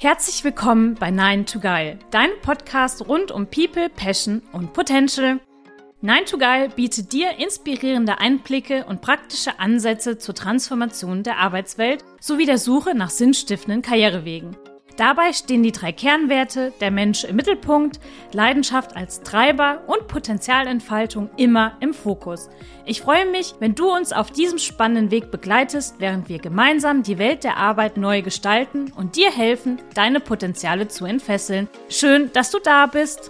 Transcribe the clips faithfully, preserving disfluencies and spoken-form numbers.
Herzlich willkommen bei Nine to Geil, deinem Podcast rund um People, Passion und Potential. Nine to Geil bietet dir inspirierende Einblicke und praktische Ansätze zur Transformation der Arbeitswelt sowie der Suche nach sinnstiftenden Karrierewegen. Dabei stehen die drei Kernwerte, der Mensch im Mittelpunkt, Leidenschaft als Treiber und Potenzialentfaltung immer im Fokus. Ich freue mich, wenn du uns auf diesem spannenden Weg begleitest, während wir gemeinsam die Welt der Arbeit neu gestalten und dir helfen, deine Potenziale zu entfesseln. Schön, dass du da bist!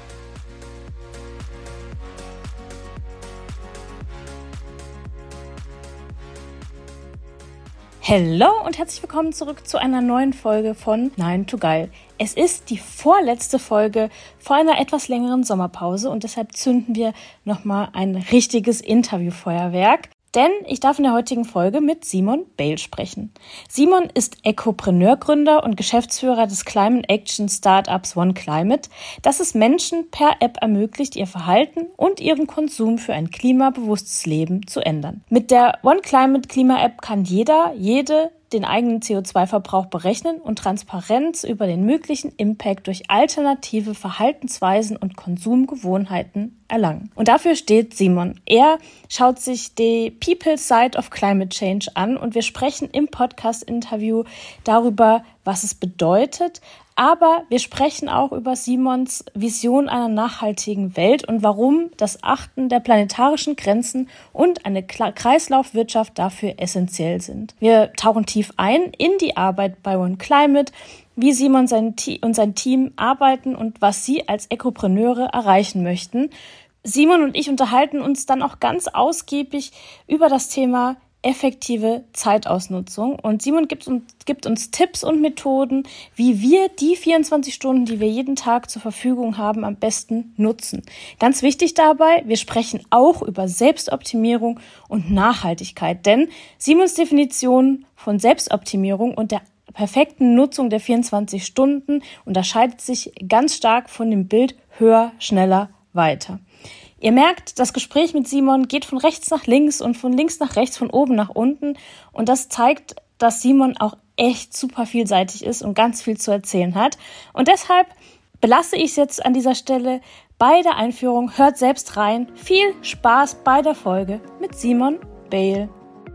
Hallo und herzlich willkommen zurück zu einer neuen Folge von Nine to Geil. Es ist die vorletzte Folge vor einer etwas längeren Sommerpause und deshalb zünden wir nochmal ein richtiges Interviewfeuerwerk. Denn ich darf in der heutigen Folge mit Simon Bale sprechen. Simon ist Ecopreneur-Gründer und Geschäftsführer des Climate Action Startups One Climate, das es Menschen per App ermöglicht, ihr Verhalten und ihren Konsum für ein klimabewusstes Leben zu ändern. Mit der One Climate Klima-App kann jeder, jede den eigenen C O zwei Verbrauch berechnen und Transparenz über den möglichen Impact durch alternative Verhaltensweisen und Konsumgewohnheiten erlangen. Und dafür steht Simon. Er schaut sich die People Side of Climate Change an und wir sprechen im Podcast-Interview darüber, was es bedeutet, aber wir sprechen auch über Simons Vision einer nachhaltigen Welt und warum das Achten der planetarischen Grenzen und eine Kreislaufwirtschaft dafür essentiell sind. Wir tauchen tief ein in die Arbeit bei One Climate, wie Simon sein Te- und sein Team arbeiten und was sie als Ecopreneure erreichen möchten. Simon und ich unterhalten uns dann auch ganz ausgiebig über das Thema effektive Zeitausnutzung. Und Simon gibt uns, gibt uns Tipps und Methoden, wie wir die vierundzwanzig Stunden, die wir jeden Tag zur Verfügung haben, am besten nutzen. Ganz wichtig dabei, wir sprechen auch über Selbstoptimierung und Nachhaltigkeit. Denn Simons Definition von Selbstoptimierung und der perfekten Nutzung der vierundzwanzig Stunden unterscheidet sich ganz stark von dem Bild höher, schneller, weiter. Ihr merkt, das Gespräch mit Simon geht von rechts nach links und von links nach rechts, von oben nach unten. Und das zeigt, dass Simon auch echt super vielseitig ist und ganz viel zu erzählen hat. Und deshalb belasse ich es jetzt an dieser Stelle bei der Einführung. Hört selbst rein. Viel Spaß bei der Folge mit Simon Bale.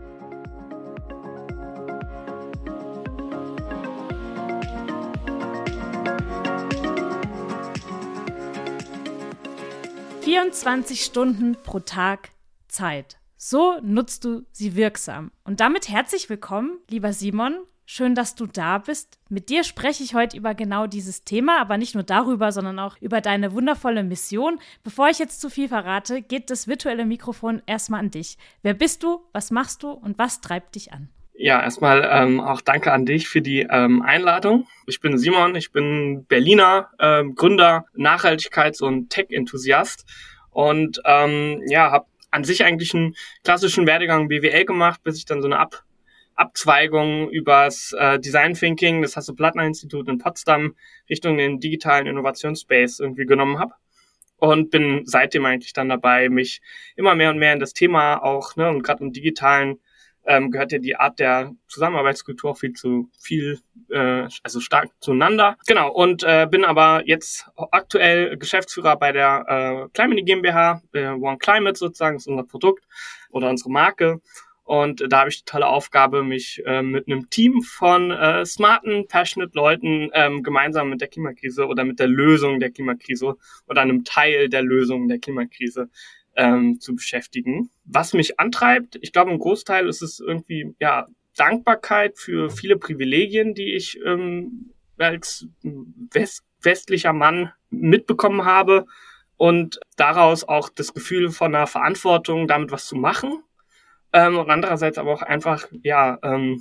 vierundzwanzig Stunden pro Tag Zeit. So nutzt du sie wirksam. Und damit herzlich willkommen, lieber Simon. Schön, dass du da bist. Mit dir spreche ich heute über genau dieses Thema, aber nicht nur darüber, sondern auch über deine wundervolle Mission. Bevor ich jetzt zu viel verrate, geht das virtuelle Mikrofon erstmal an dich. Wer bist du, was machst du und was treibt dich an? Ja, erstmal ähm, auch danke an dich für die ähm, Einladung. Ich bin Simon, ich bin Berliner, ähm, Gründer, Nachhaltigkeits- und Tech-Enthusiast und ähm, ja, habe an sich eigentlich einen klassischen Werdegang B W L gemacht, bis ich dann so eine Ab- Abzweigung übers äh, Design Thinking, das Hasso-Plattner-Institut in Potsdam, Richtung den digitalen Innovationsspace irgendwie genommen habe. Und bin seitdem eigentlich dann dabei, mich immer mehr und mehr in das Thema auch, ne, und gerade im digitalen Ähm, gehört ja die Art der Zusammenarbeitskultur auch viel zu viel, äh, also stark zueinander. Genau, und äh, bin aber jetzt aktuell Geschäftsführer bei der äh, Climate GmbH, äh, One Climate sozusagen, ist unser Produkt oder unsere Marke. Und äh, da habe ich die tolle Aufgabe, mich äh, mit einem Team von äh, smarten, passionate Leuten ähm, gemeinsam mit der Klimakrise oder mit der Lösung der Klimakrise oder einem Teil der Lösung der Klimakrise Ähm, zu beschäftigen. Was mich antreibt, ich glaube, im Großteil ist es irgendwie, ja, Dankbarkeit für viele Privilegien, die ich ähm, als West- westlicher Mann mitbekommen habe und daraus auch das Gefühl von einer Verantwortung, damit was zu machen ähm, und andererseits aber auch einfach, ja, ähm,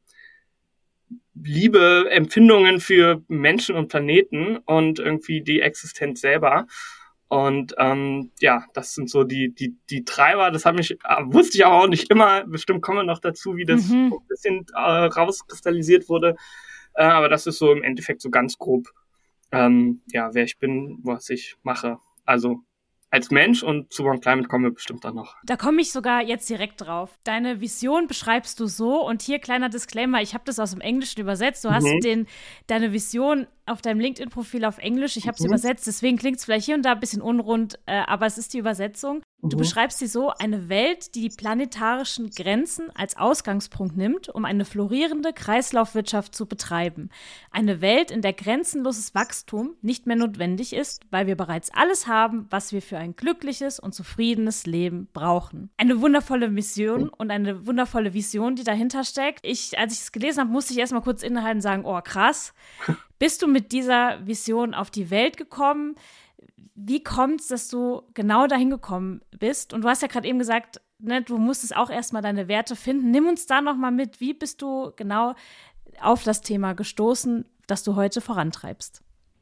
Liebe, Empfindungen für Menschen und Planeten und irgendwie die Existenz selber. Und ähm, ja, das sind so die die die Treiber. Das hat mich äh, wusste ich aber auch nicht immer. Bestimmt kommen wir noch dazu, wie das Mhm. ein bisschen äh, rauskristallisiert wurde. Äh, aber das ist so im Endeffekt so ganz grob, ähm, ja, wer ich bin, was ich mache. Also als Mensch, und zu One Climate kommen wir bestimmt dann noch. Da komme ich sogar jetzt direkt drauf. Deine Vision beschreibst du so, und hier kleiner Disclaimer, ich habe das aus dem Englischen übersetzt. Du mhm. hast den, deine Vision auf deinem LinkedIn-Profil auf Englisch, ich habe es mhm. übersetzt, deswegen klingt es vielleicht hier und da ein bisschen unrund, äh, aber es ist die Übersetzung. Du mhm. beschreibst sie so: eine Welt, die die planetarischen Grenzen als Ausgangspunkt nimmt, um eine florierende Kreislaufwirtschaft zu betreiben. Eine Welt, in der grenzenloses Wachstum nicht mehr notwendig ist, weil wir bereits alles haben, was wir für ein glückliches und zufriedenes Leben brauchen. Eine wundervolle Mission und eine wundervolle Vision, die dahinter steckt. Ich, als ich es gelesen habe, musste ich erstmal kurz innehalten und sagen, oh krass, bist du mit dieser Vision auf die Welt gekommen? Wie kommt es, dass du genau dahin gekommen bist? Und du hast ja gerade eben gesagt, ne, du musstest auch erstmal deine Werte finden. Nimm uns da nochmal mit. Wie bist du genau auf das Thema gestoßen, das du heute vorantreibst?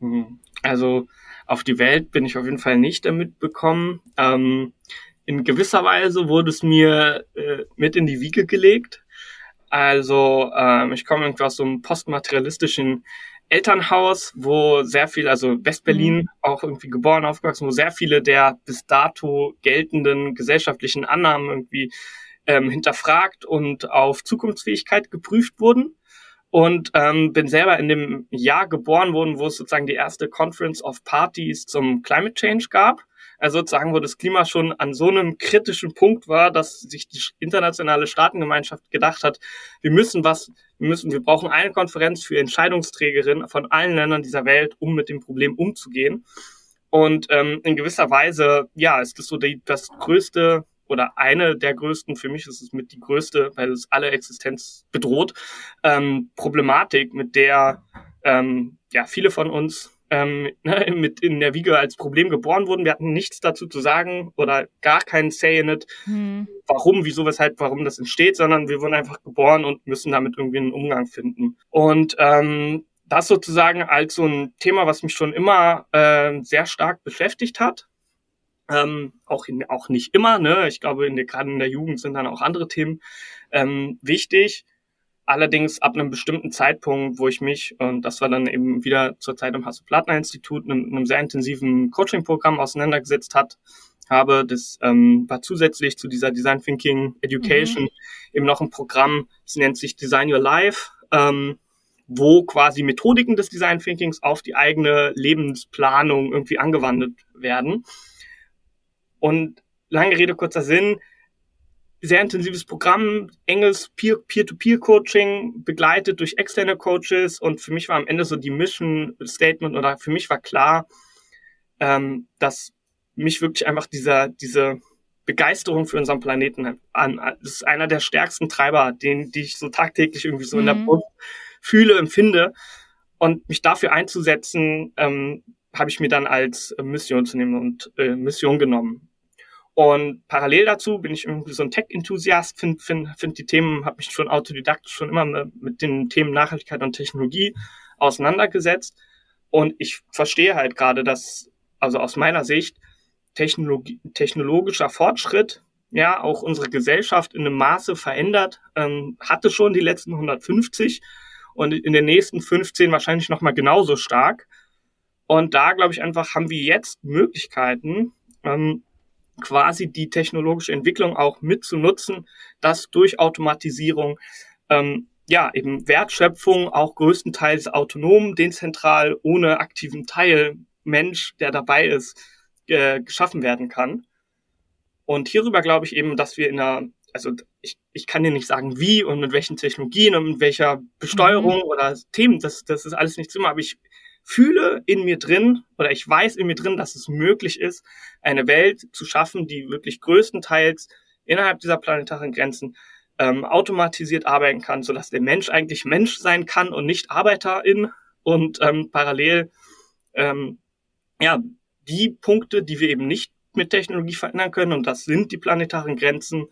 Also auf die Welt bin ich auf jeden Fall nicht damit gekommen. Ähm, in gewisser Weise wurde es mir äh, mit in die Wiege gelegt. Also ähm, ich komme irgendwie aus so einem postmaterialistischen Elternhaus, wo sehr viel, also Westberlin, mhm. auch irgendwie geboren, aufgewachsen, wo sehr viele der bis dato geltenden gesellschaftlichen Annahmen irgendwie ähm, hinterfragt und auf Zukunftsfähigkeit geprüft wurden. Und ähm, bin selber in dem Jahr geboren worden, wo es sozusagen die erste Conference of Parties zum Climate Change gab. Also sozusagen, wo das Klima schon an so einem kritischen Punkt war, dass sich die internationale Staatengemeinschaft gedacht hat, wir müssen was, wir müssen, wir brauchen eine Konferenz für Entscheidungsträgerinnen von allen Ländern dieser Welt, um mit dem Problem umzugehen. Und ähm, in gewisser Weise, ja, ist das so die, das größte oder eine der größten, für mich ist es mit die größte, weil es alle Existenz bedroht, ähm, Problematik, mit der ähm, ja viele von uns ähm, ne, mit in der Wiege als Problem geboren wurden. Wir hatten nichts dazu zu sagen oder gar keinen Say in it, hm. warum, wieso, weshalb, warum das entsteht, sondern wir wurden einfach geboren und müssen damit irgendwie einen Umgang finden. Und ähm, das sozusagen als so ein Thema, was mich schon immer äh, sehr stark beschäftigt hat. Ähm, auch, in, auch nicht immer, ne? Ich glaube, in der, gerade in der Jugend sind dann auch andere Themen ähm, wichtig. Allerdings ab einem bestimmten Zeitpunkt, wo ich mich, und das war dann eben wieder zur Zeit im Hasso-Plattner-Institut, einem, einem sehr intensiven Coaching-Programm auseinandergesetzt hat, habe, das ähm, war zusätzlich zu dieser Design Thinking Education mhm. eben noch ein Programm, das nennt sich Design Your Life, ähm, wo quasi Methodiken des Design Thinkings auf die eigene Lebensplanung irgendwie angewandt werden. Und lange Rede, kurzer Sinn, sehr intensives Programm, enges Peer- Peer-to-Peer-Coaching, begleitet durch externe Coaches. Und für mich war am Ende so die Mission Statement, oder für mich war klar, ähm, dass mich wirklich einfach dieser, diese Begeisterung für unseren Planeten an, das ist einer der stärksten Treiber, den, die ich so tagtäglich irgendwie so mhm. in der Brust fühle, empfinde. Und mich dafür einzusetzen, ähm, habe ich mir dann als Mission zu nehmen und äh, Mission genommen. Und parallel dazu bin ich irgendwie so ein Tech-Enthusiast, finde find, find die Themen, habe mich schon autodidaktisch schon immer mit den Themen Nachhaltigkeit und Technologie auseinandergesetzt. Und ich verstehe halt gerade, dass, also aus meiner Sicht, Technologie, technologischer Fortschritt ja auch unsere Gesellschaft in einem Maße verändert, ähm, hatte schon die letzten hundertfünfzig und in den nächsten fünfzehn wahrscheinlich nochmal genauso stark. Und da, glaube ich, einfach haben wir jetzt Möglichkeiten, ähm, quasi die technologische Entwicklung auch mitzunutzen, dass durch Automatisierung ähm, ja eben Wertschöpfung auch größtenteils autonom, dezentral, ohne aktiven Teilmensch, der dabei ist, äh, geschaffen werden kann. Und hierüber glaube ich eben, dass wir in einer, also ich, ich kann dir nicht sagen, wie und mit welchen Technologien und mit welcher Besteuerung mhm. oder Themen, das, das ist alles nicht immer, aber ich fühle in mir drin oder ich weiß in mir drin, dass es möglich ist, eine Welt zu schaffen, die wirklich größtenteils innerhalb dieser planetaren Grenzen ähm, automatisiert arbeiten kann, sodass der Mensch eigentlich Mensch sein kann und nicht Arbeiterin und ähm, parallel ähm, ja die Punkte, die wir eben nicht mit Technologie verändern können, und das sind die planetaren Grenzen,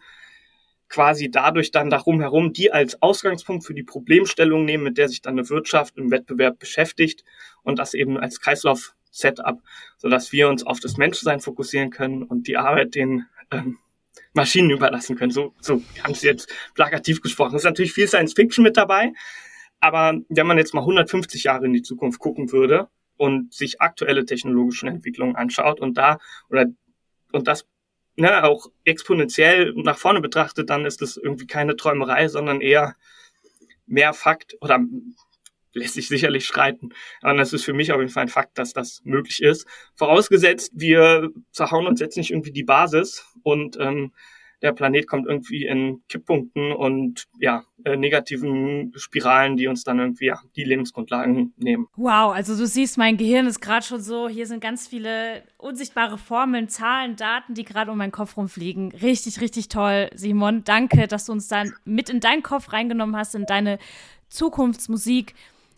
quasi dadurch dann darum herum, die als Ausgangspunkt für die Problemstellung nehmen, mit der sich dann eine Wirtschaft im Wettbewerb beschäftigt, und das eben als Kreislauf-Setup, sodass wir uns auf das Menschsein fokussieren können und die Arbeit den ähm, Maschinen überlassen können. So, so ganz jetzt plakativ gesprochen. Es ist natürlich viel Science-Fiction mit dabei, aber wenn man jetzt mal hundertfünfzig Jahre in die Zukunft gucken würde und sich aktuelle technologische Entwicklungen anschaut und da oder und das ne, auch exponentiell nach vorne betrachtet, dann ist das irgendwie keine Träumerei, sondern eher mehr Fakt oder lässt sich sicherlich streiten. Aber das ist für mich auf jeden Fall ein Fakt, dass das möglich ist. Vorausgesetzt, wir zerhauen uns jetzt nicht irgendwie die Basis und ähm, der Planet kommt irgendwie in Kipppunkten und ja, äh, negativen Spiralen, die uns dann irgendwie ja, die Lebensgrundlagen nehmen. Wow, also du siehst, mein Gehirn ist gerade schon so, hier sind ganz viele unsichtbare Formeln, Zahlen, Daten, die gerade um meinen Kopf rumfliegen. Richtig, richtig toll, Simon. Danke, dass du uns dann mit in deinen Kopf reingenommen hast, in deine Zukunftsmusik,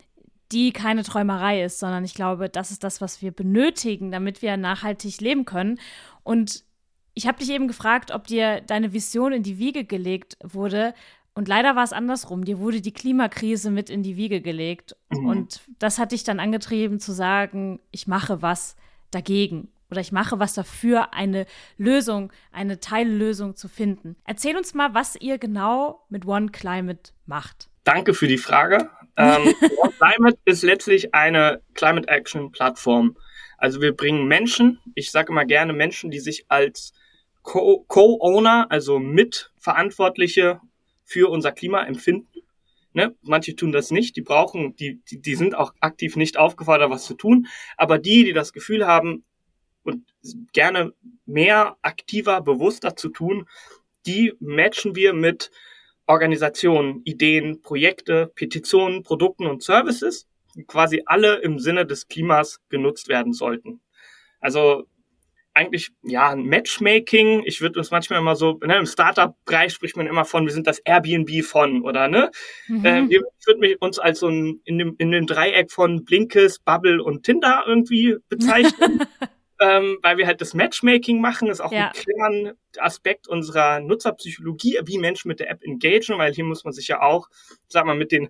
die keine Träumerei ist, sondern ich glaube, das ist das, was wir benötigen, damit wir nachhaltig leben können. Und ich habe dich eben gefragt, ob dir deine Vision in die Wiege gelegt wurde. Und leider war es andersrum. Dir wurde die Klimakrise mit in die Wiege gelegt. Mhm. Und das hat dich dann angetrieben zu sagen, ich mache was dagegen. Oder ich mache was dafür, eine Lösung, eine Teillösung zu finden. Erzähl uns mal, was ihr genau mit One Climate macht. Danke für die Frage. ähm, One Climate ist letztlich eine Climate Action Plattform. Also wir bringen Menschen, ich sage immer gerne Menschen, die sich als Co- Co-Owner, also Mitverantwortliche für unser Klima empfinden. Ne? Manche tun das nicht, die brauchen, die, die, die sind auch aktiv nicht aufgefordert, was zu tun. Aber die, die das Gefühl haben und gerne mehr, aktiver, bewusster zu tun, die matchen wir mit Organisationen, Ideen, Projekte, Petitionen, Produkten und Services, die quasi alle im Sinne des Klimas genutzt werden sollten. Also eigentlich, ja, ein Matchmaking. Ich würde uns manchmal immer so, ne, im Startup-Bereich spricht man immer von, wir sind das Airbnb von, oder, ne? Mhm. Äh, ich würde mich uns als so ein, in dem, in dem Dreieck von Blinkist, Bubble und Tinder irgendwie bezeichnen. ähm, weil wir halt das Matchmaking machen, ist auch ja. ein Kernaspekt unserer Nutzerpsychologie, wie Menschen mit der App engagen, weil hier muss man sich ja auch, sag mal, mit den,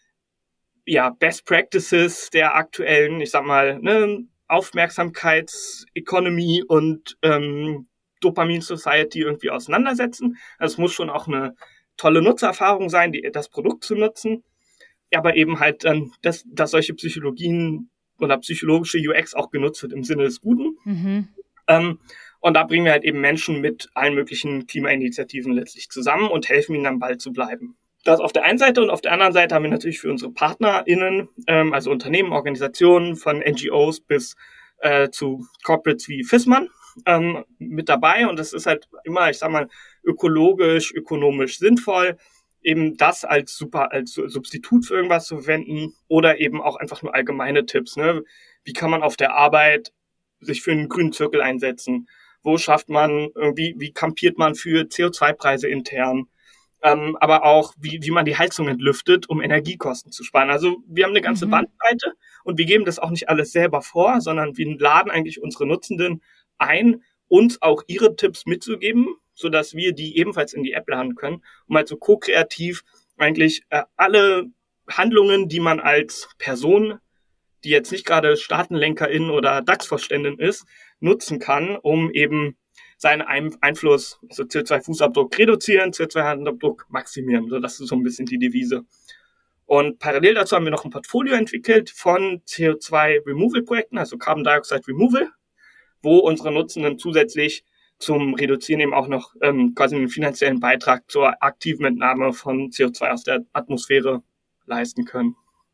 ja, Best Practices der aktuellen, ich sag mal, ne, Aufmerksamkeits-Economy und ähm, Dopamin-Society irgendwie auseinandersetzen. Also es muss schon auch eine tolle Nutzererfahrung sein, die, das Produkt zu nutzen, aber eben halt dann, dass, dass solche Psychologien oder psychologische U X auch genutzt wird im Sinne des Guten. Mhm. Ähm, und da bringen wir halt eben Menschen mit allen möglichen Klimainitiativen letztlich zusammen und helfen ihnen am Ball zu bleiben. Das auf der einen Seite, und auf der anderen Seite haben wir natürlich für unsere PartnerInnen, ähm, also Unternehmen, Organisationen von N G Os bis äh, zu Corporates wie Fissmann ähm, mit dabei. Und das ist halt immer, ich sag mal, ökologisch, ökonomisch sinnvoll, eben das als super, als Substitut für irgendwas zu verwenden oder eben auch einfach nur allgemeine Tipps. Ne? Wie kann man auf der Arbeit sich für einen grünen Zirkel einsetzen? Wo schafft man, irgendwie, wie kampiert man für C O zwei Preise intern? Ähm, aber auch, wie, wie man die Heizung entlüftet, um Energiekosten zu sparen. Also wir haben eine ganze mhm. Bandbreite und wir geben das auch nicht alles selber vor, sondern wir laden eigentlich unsere Nutzenden ein, uns auch ihre Tipps mitzugeben, sodass wir die ebenfalls in die App laden können, um halt so ko-kreativ eigentlich äh, alle Handlungen, die man als Person, die jetzt nicht gerade Staatenlenkerin oder DAX-Vorständin ist, nutzen kann, um eben seinen Einfluss, also C O zwei Fußabdruck reduzieren, C O zwei Handabdruck maximieren. So, das ist so ein bisschen die Devise. Und parallel dazu haben wir noch ein Portfolio entwickelt von C O zwei Removal Projekten, also Carbon Dioxide Removal, wo unsere Nutzenden zusätzlich zum Reduzieren eben auch noch ähm, quasi einen finanziellen Beitrag zur aktiven Entnahme von C O zwei aus der Atmosphäre leisten können.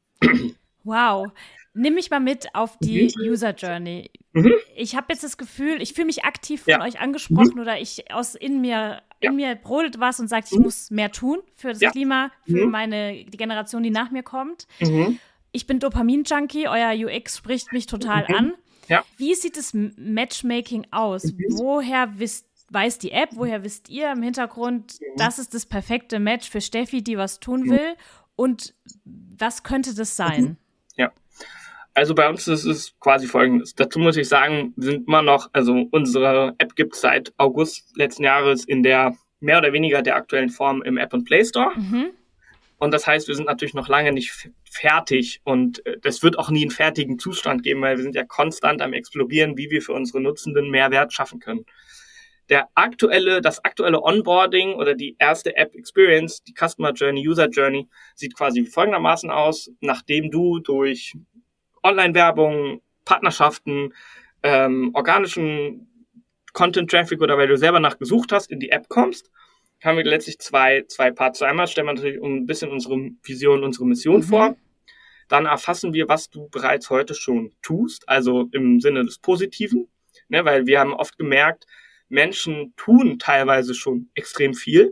Wow. Nimm mich mal mit auf die mhm. User Journey. Mhm. Ich habe jetzt das Gefühl, ich fühle mich aktiv von ja. euch angesprochen mhm. oder ich aus in mir, in ja. mir brodelt was und sagt, ich mhm. muss mehr tun für das ja. Klima, für mhm. meine die Generation, die nach mir kommt. Mhm. Ich bin Dopamin-Junkie, euer U X spricht mich total mhm. an. Ja. Wie sieht das Matchmaking aus? Mhm. Woher wisst, weiß die App, woher wisst ihr im Hintergrund, mhm. das ist das perfekte Match für Steffi, die was tun mhm. will? Und was könnte das sein? Mhm. Ja. Also bei uns ist es quasi Folgendes. Dazu muss ich sagen, wir sind immer noch, also unsere App gibt es seit August letzten Jahres in der mehr oder weniger der aktuellen Form im App und Play Store. Mhm. Und das heißt, wir sind natürlich noch lange nicht f- fertig und es wird auch nie einen fertigen Zustand geben, weil wir sind ja konstant am Explorieren, wie wir für unsere Nutzenden Mehrwert schaffen können. Der aktuelle, das aktuelle Onboarding oder die erste App Experience, die Customer Journey, User Journey, sieht quasi folgendermaßen aus, nachdem du durch Online-Werbung, Partnerschaften, ähm, organischen Content-Traffic oder weil du selber nachgesucht hast, in die App kommst, haben wir letztlich zwei, zwei Parts. Einmal stellen wir natürlich ein bisschen unsere Vision, unsere Mission mhm. vor. Dann erfassen wir, was du bereits heute schon tust, also im Sinne des Positiven, ne, weil wir haben oft gemerkt, Menschen tun teilweise schon extrem viel.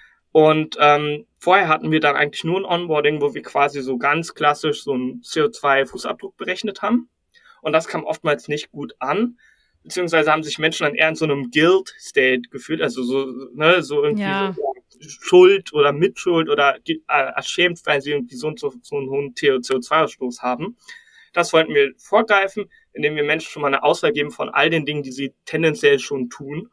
Und ähm, vorher hatten wir dann eigentlich nur ein Onboarding, wo wir quasi so ganz klassisch so einen C O zwei Fußabdruck berechnet haben. Und das kam oftmals nicht gut an, beziehungsweise haben sich Menschen dann eher in so einem Guilt-State gefühlt, also so, ne, so irgendwie ja. so Schuld oder Mitschuld oder äh, erschämt, weil sie irgendwie so, so, so einen hohen C O zwei Ausstoß haben. Das wollten wir vorgreifen, indem wir Menschen schon mal eine Auswahl geben von all den Dingen, die sie tendenziell schon tun.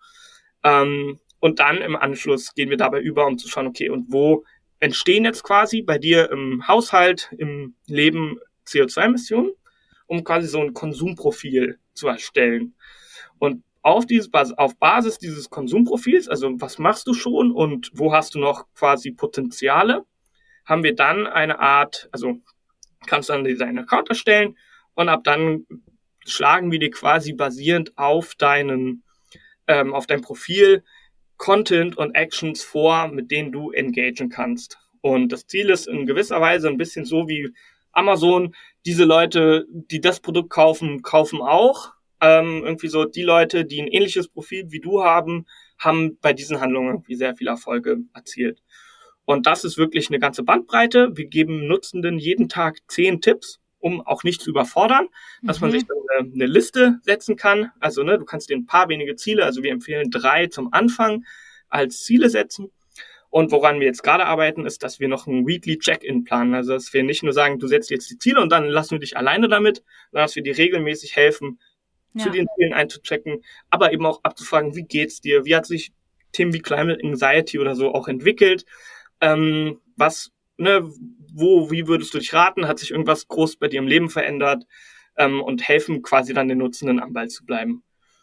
Ähm, und dann im Anschluss gehen wir dabei über, um zu schauen, okay, und wo entstehen jetzt quasi bei dir im Haushalt, im Leben C O zwei Emissionen, um quasi so ein Konsumprofil zu erstellen. Und auf, dieses, auf Basis dieses Konsumprofils, also was machst du schon und wo hast du noch quasi Potenziale, haben wir dann eine Art, also kannst du dann deinen Account erstellen und ab dann schlagen wir dir quasi basierend auf deinen, ähm, auf dein Profil Content und Actions vor, mit denen du engagen kannst. Und das Ziel ist in gewisser Weise ein bisschen so wie Amazon, diese Leute, die das Produkt kaufen, kaufen auch. Ähm, irgendwie so die Leute, die ein ähnliches Profil wie du haben, haben bei diesen Handlungen irgendwie sehr viele Erfolge erzielt. Und das ist wirklich eine ganze Bandbreite. Wir geben Nutzenden jeden Tag zehn Tipps, um auch nicht zu überfordern, mhm. dass man sich dann eine, eine Liste setzen kann. Also ne, du kannst dir ein paar wenige Ziele, also wir empfehlen drei zum Anfang als Ziele setzen. Und woran wir jetzt gerade arbeiten, ist, dass wir noch ein Weekly Check-in planen. Also dass wir nicht nur sagen, du setzt jetzt die Ziele und dann lassen wir dich alleine damit, sondern dass wir dir regelmäßig helfen, ja. zu den Zielen einzuchecken, aber eben auch abzufragen, wie geht's dir? Wie hat sich Themen wie Climate Anxiety oder so auch entwickelt? Ähm, was, ne, wo, wie würdest du dich raten? Hat sich irgendwas groß bei dir im Leben verändert? Ähm, und helfen quasi dann den Nutzenden am Ball zu bleiben.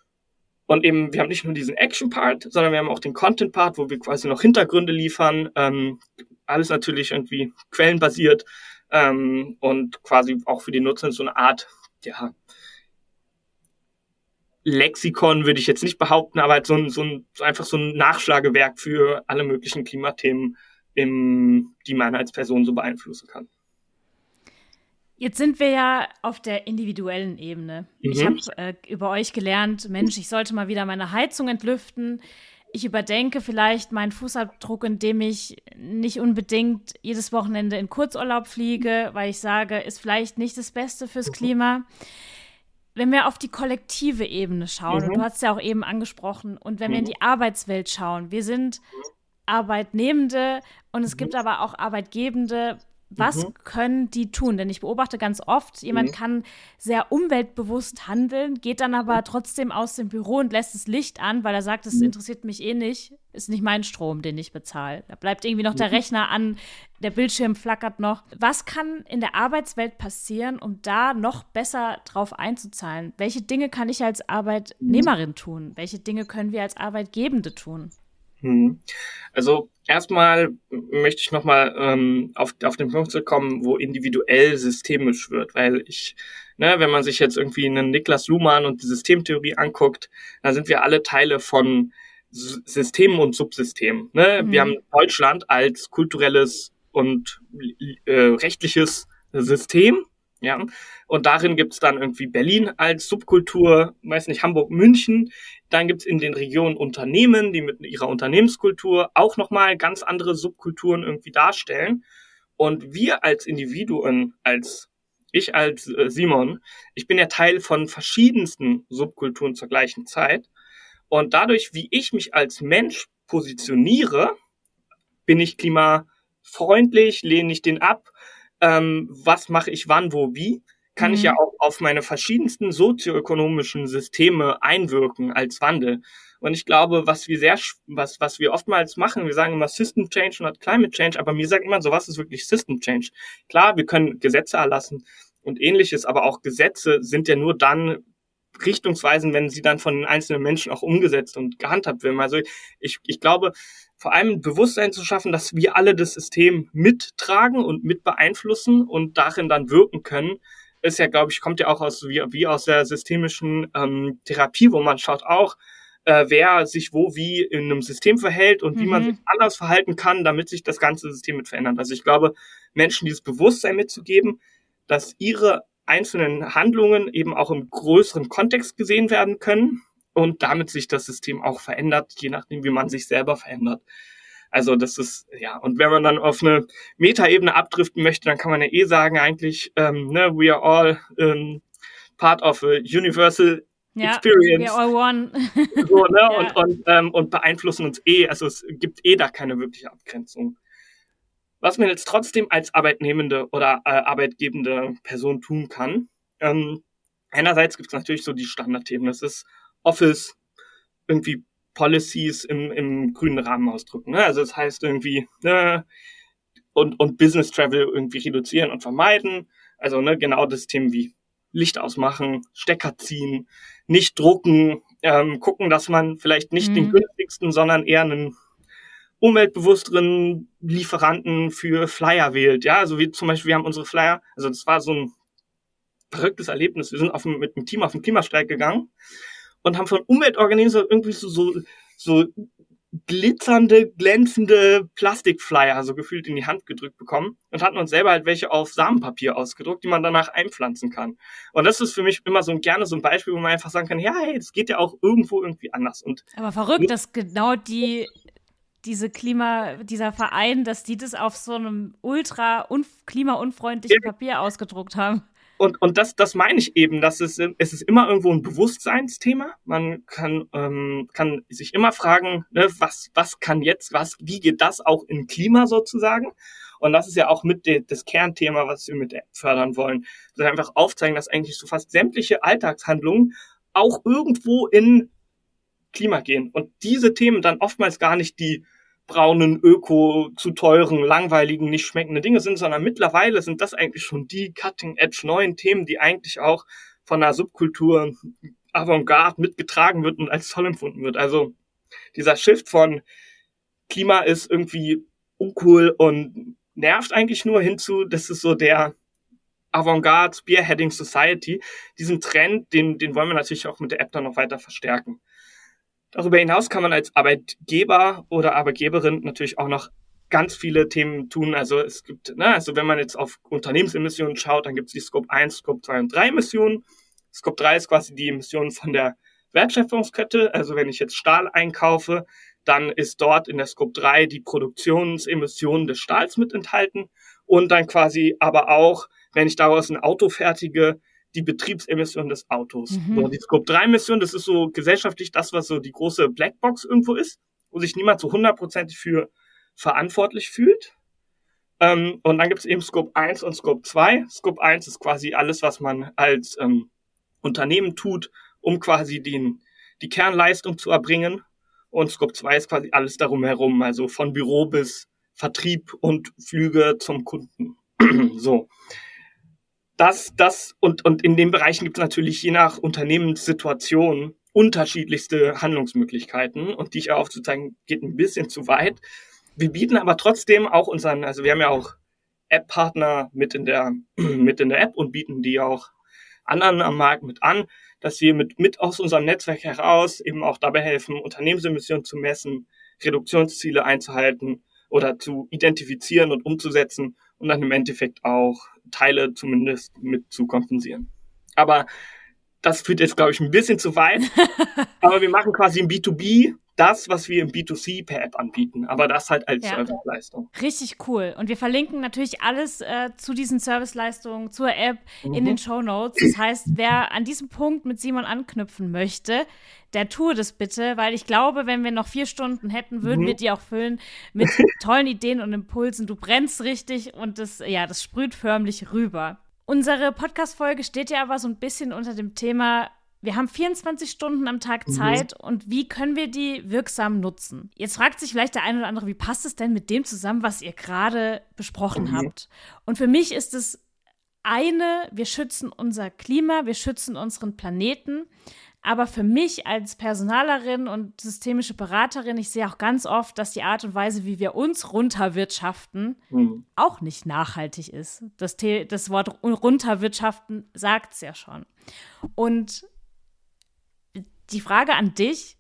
Und eben, wir haben nicht nur diesen Action-Part, sondern wir haben auch den Content-Part, wo wir quasi noch Hintergründe liefern. Ähm, alles natürlich irgendwie quellenbasiert ähm, und quasi auch für die Nutzer so eine Art, ja, Lexikon würde ich jetzt nicht behaupten, aber so ein, so ein, so einfach so ein Nachschlagewerk für alle möglichen Klimathemen, im, die man als Person so beeinflussen kann. Jetzt sind wir ja auf der individuellen Ebene. Mhm. Ich habe äh, über euch gelernt, Mensch, ich sollte mal wieder meine Heizung entlüften. Ich überdenke vielleicht meinen Fußabdruck, indem ich nicht unbedingt jedes Wochenende in Kurzurlaub fliege, weil ich sage, ist vielleicht nicht das Beste fürs Klima. Wenn wir auf die kollektive Ebene schauen, mhm. und du hast es ja auch eben angesprochen, und wenn mhm. wir in die Arbeitswelt schauen, wir sind Arbeitnehmende und es mhm. gibt aber auch Arbeitgebende. Was mhm. können die tun? Denn ich beobachte ganz oft, jemand mhm. kann sehr umweltbewusst handeln, geht dann aber trotzdem aus dem Büro und lässt das Licht an, weil er sagt, das mhm. interessiert mich eh nicht, ist nicht mein Strom, den ich bezahle. Da bleibt irgendwie noch der mhm. Rechner an, der Bildschirm flackert noch. Was kann in der Arbeitswelt passieren, um da noch besser drauf einzuzahlen? Welche Dinge kann ich als Arbeitnehmerin tun? Welche Dinge können wir als Arbeitgebende tun? Also erstmal möchte ich nochmal ähm, auf, auf den Punkt zurückkommen, wo individuell systemisch wird, weil ich, ne, wenn man sich jetzt irgendwie einen Niklas Luhmann und die Systemtheorie anguckt, dann sind wir alle Teile von S- Systemen und Subsystemen. Ne? Mhm. Wir haben Deutschland als kulturelles und äh, rechtliches System. Ja, und darin gibt's dann irgendwie Berlin als Subkultur, weiß nicht, Hamburg, München. Dann gibt's in den Regionen Unternehmen, die mit ihrer Unternehmenskultur auch nochmal ganz andere Subkulturen irgendwie darstellen. Und wir als Individuen, als ich als äh, Simon, ich bin ja Teil von verschiedensten Subkulturen zur gleichen Zeit. Und dadurch, wie ich mich als Mensch positioniere, bin ich klimafreundlich, lehne ich den ab, Ähm, was mache ich wann, wo, wie, kann mhm. ich ja auch auf meine verschiedensten sozioökonomischen Systeme einwirken als Wandel. Und ich glaube, was wir sehr, was, was wir oftmals machen, wir sagen immer System Change und not Climate Change, aber mir sagt immer so, was ist wirklich System Change? Klar, wir können Gesetze erlassen und ähnliches, aber auch Gesetze sind ja nur dann richtungsweisend, wenn sie dann von den einzelnen Menschen auch umgesetzt und gehandhabt werden. Also ich, ich glaube, vor allem Bewusstsein zu schaffen, dass wir alle das System mittragen und mit beeinflussen und darin dann wirken können, ist ja, glaube ich, kommt ja auch aus wie, wie aus der systemischen ähm, Therapie, wo man schaut auch, äh, wer sich wo wie in einem System verhält und mhm. wie man sich anders verhalten kann, damit sich das ganze System mit verändert. Also ich glaube, Menschen dieses Bewusstsein mitzugeben, dass ihre einzelnen Handlungen eben auch im größeren Kontext gesehen werden können und damit sich das System auch verändert, je nachdem, wie man sich selber verändert. Also das ist, ja, und wenn man dann auf eine Metaebene abdriften möchte, dann kann man ja eh sagen, eigentlich, ähm, ne, we are all um, part of a universal ja, experience. We are all one. So, ne, ja. und, und, ähm, und beeinflussen uns eh, also es gibt eh da keine wirkliche Abgrenzung. Was man jetzt trotzdem als arbeitnehmende oder äh, arbeitgebende Person tun kann, ähm, einerseits gibt es natürlich so die Standardthemen, das ist Office, irgendwie Policies im, im grünen Rahmen ausdrücken. Ne? Also das heißt irgendwie ne, und, und Business Travel irgendwie reduzieren und vermeiden. Also ne, genau das Thema wie Licht ausmachen, Stecker ziehen, nicht drucken, ähm, gucken, dass man vielleicht nicht mhm. den günstigsten, sondern eher einen umweltbewussteren Lieferanten für Flyer wählt. Ja, also wie zum Beispiel, wir haben unsere Flyer, also das war so ein verrücktes Erlebnis. Wir sind auf, mit einem Team auf den Klimastreik gegangen und haben von Umweltorganisationen irgendwie so, so, so glitzernde, glänzende Plastikflyer so gefühlt in die Hand gedrückt bekommen und hatten uns selber halt welche auf Samenpapier ausgedruckt, die man danach einpflanzen kann. Und das ist für mich immer so ein, gerne so ein Beispiel, wo man einfach sagen kann, ja, hey, das geht ja auch irgendwo irgendwie anders. Und aber verrückt, dass genau die diese Klima, dieser Verein, dass die das auf so einem ultra unf- klimaunfreundlichen Papier ausgedruckt haben. Und, und das, das meine ich eben, dass es, es ist immer irgendwo ein Bewusstseinsthema. Man kann, ähm, kann sich immer fragen, ne, was, was kann jetzt, was, wie geht das auch im Klima sozusagen? Und das ist ja auch mit de, das Kernthema, was wir mit der App fördern wollen. Dass wir einfach aufzeigen, dass eigentlich so fast sämtliche Alltagshandlungen auch irgendwo in Klima gehen. Und diese Themen dann oftmals gar nicht die braunen, öko, zu teuren, langweiligen, nicht schmeckenden Dinge sind, sondern mittlerweile sind das eigentlich schon die cutting-edge neuen Themen, die eigentlich auch von einer Subkultur Avantgarde mitgetragen wird und als toll empfunden wird. Also dieser Shift von Klima ist irgendwie uncool und nervt eigentlich nur hinzu, das ist so der Avantgarde Spearheading Society. Diesen Trend, den, den wollen wir natürlich auch mit der App dann noch weiter verstärken. Darüber hinaus kann man als Arbeitgeber oder Arbeitgeberin natürlich auch noch ganz viele Themen tun. Also es gibt, ne, also wenn man jetzt auf Unternehmensemissionen schaut, dann gibt es die Scope eins, Scope zwei und drei Emissionen. Scope drei ist quasi die Emissionen von der Wertschöpfungskette. Also wenn ich jetzt Stahl einkaufe, dann ist dort in der Scope drei die Produktionsemissionen des Stahls mit enthalten. Und dann quasi aber auch, wenn ich daraus ein Auto fertige, die Betriebsemission des Autos. Mhm. So, die Scope drei Emission, das ist so gesellschaftlich das, was so die große Blackbox irgendwo ist, wo sich niemand so hundertprozentig für verantwortlich fühlt. Ähm, und dann gibt es eben Scope eins und Scope zwei. Scope eins ist quasi alles, was man als ähm, Unternehmen tut, um quasi den, die Kernleistung zu erbringen. Und Scope zwei ist quasi alles darum herum, also von Büro bis Vertrieb und Flüge zum Kunden. So. Das, das und, und in den Bereichen gibt es natürlich je nach Unternehmenssituation unterschiedlichste Handlungsmöglichkeiten und die ich aufzuzeigen, geht ein bisschen zu weit. Wir bieten aber trotzdem auch unseren, also wir haben ja auch App-Partner mit in der, mit in der App und bieten die auch anderen am Markt mit an, dass wir mit, mit aus unserem Netzwerk heraus eben auch dabei helfen, Unternehmensemissionen zu messen, Reduktionsziele einzuhalten oder zu identifizieren und umzusetzen und dann im Endeffekt auch Teile zumindest mit zu kompensieren. Aber das führt jetzt, glaube ich, ein bisschen zu weit. Aber wir machen quasi im B zwei B das, was wir im B zwei C per App anbieten. Aber das halt als ja. Serviceleistung. Richtig cool. Und wir verlinken natürlich alles äh, zu diesen Serviceleistungen, zur App mhm. in den Shownotes. Das heißt, wer an diesem Punkt mit Simon anknüpfen möchte, der tue das bitte, weil ich glaube, wenn wir noch vier Stunden hätten, würden mhm. wir die auch füllen mit tollen Ideen und Impulsen. Du brennst richtig und das, ja, das sprüht förmlich rüber. Unsere Podcast-Folge steht ja aber so ein bisschen unter dem Thema, wir haben vierundzwanzig Stunden am Tag Zeit mhm. und wie können wir die wirksam nutzen? Jetzt fragt sich vielleicht der eine oder andere, wie passt es denn mit dem zusammen, was ihr gerade besprochen mhm. habt? Und für mich ist es eine, wir schützen unser Klima, wir schützen unseren Planeten. Aber für mich als Personalerin und systemische Beraterin, ich sehe auch ganz oft, dass die Art und Weise, wie wir uns runterwirtschaften, mhm. auch nicht nachhaltig ist. Das, The- das Wort runterwirtschaften sagt es ja schon. Und die Frage an dich,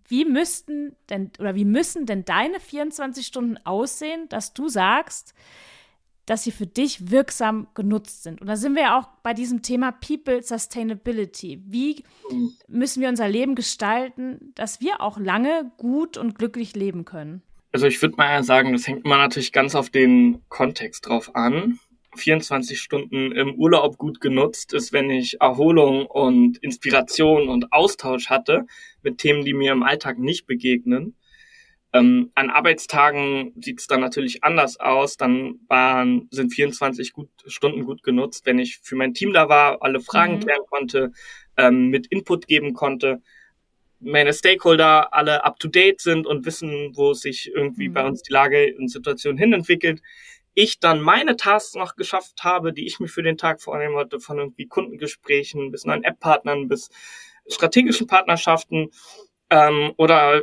wie müssten denn oder wie müssen denn deine vierundzwanzig Stunden aussehen, dass du sagst, dass sie für dich wirksam genutzt sind? Und da sind wir ja auch bei diesem Thema People Sustainability. Wie müssen wir unser Leben gestalten, dass wir auch lange gut und glücklich leben können? Also ich würde mal sagen, das hängt immer natürlich ganz auf den Kontext drauf an. vierundzwanzig Stunden im Urlaub gut genutzt ist, wenn ich Erholung und Inspiration und Austausch hatte mit Themen, die mir im Alltag nicht begegnen. Ähm, an Arbeitstagen sieht es dann natürlich anders aus. Dann waren, sind vierundzwanzig gut, Stunden gut genutzt, wenn ich für mein Team da war, alle Fragen mhm. klären konnte, ähm, mit Input geben konnte, meine Stakeholder alle up-to-date sind und wissen, wo sich irgendwie mhm. bei uns die Lage und Situation hin entwickelt. Ich dann meine Tasks noch geschafft habe, die ich mir für den Tag vornehmen wollte, von irgendwie Kundengesprächen bis neuen App-Partnern bis strategischen Partnerschaften ähm, oder